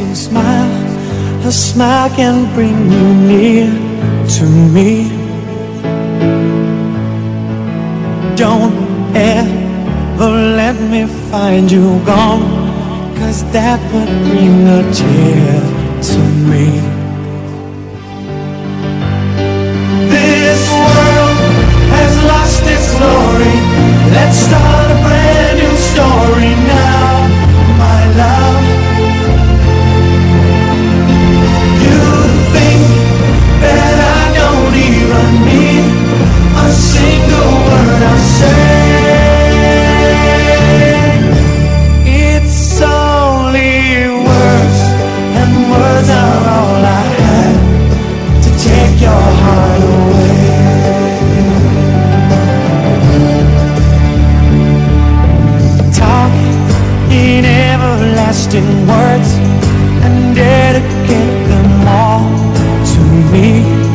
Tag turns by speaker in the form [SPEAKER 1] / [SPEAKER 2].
[SPEAKER 1] everlasting smile. A smile can bring you near to me. Don't ever let me find you gone, 'cause that would bring a tear to me. This world has lost its glory. Let's start a brand new story now, my love. You think that I don't even mean a single word I say. It's only words, and words are all I have to take your heart away. Talk in everlasting words and dedicate them all to me.